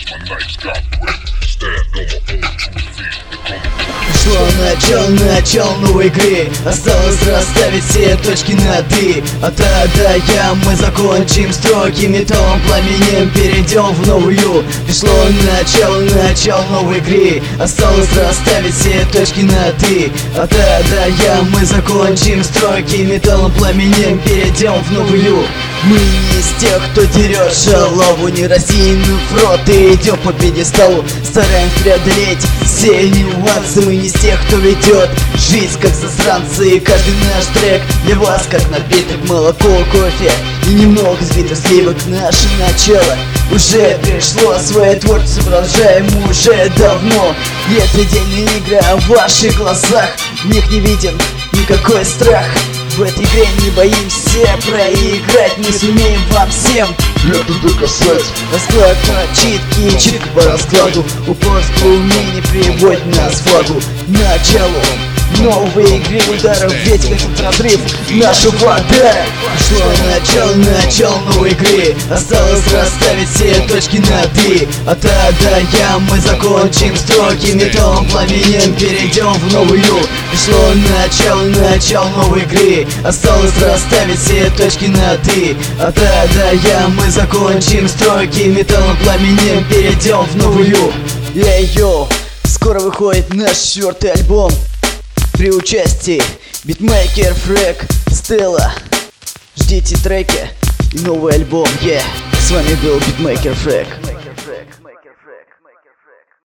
Пришло начало новой игры. Осталось расставить все точки над «и». А тогда мы закончим строки металлом, пламенем перейдем в новую. Пришло начало новой игры. Осталось расставить все точки над «и». А тогда мы закончим строки металлом, пламенем перейдем в новую. Мы не из тех, кто дерет шалаву, не рассеянный в рот и идем по пьедесталу. Стараемся преодолеть все нюансы. Мы не из тех, кто ведет жизнь как засранцы. И каждый наш трек для вас как напиток, молоко, кофе и немного сбитых сливок. Наше начало уже пришло, свое творчество продолжаем уже давно. И это отдельная игра в ваших глазах, в них не виден никакой страх. В этой игре не боимся проиграть, мы сумеем вам всем это доказать. Расклад читки, читка по раскладу, упорство умение приводит нас к флагу. Начало новой игры, ударов ветер, этот разрыв нашего вода. Пришло начало новой игры. Осталось расставить все точки над «и». А тогда мы закончим строки металлом, пламенем перейдем в новую. Пришло начало новой игры. Осталось расставить все точки над «и». А тогда мы закончим строки металлом, пламенем перейдем в новую. Йо, скоро выходит наш 4-й альбом при участии Beatmaker, Freak, Stella. Ждите треки и новый альбом. С вами был Beatmaker, Freak.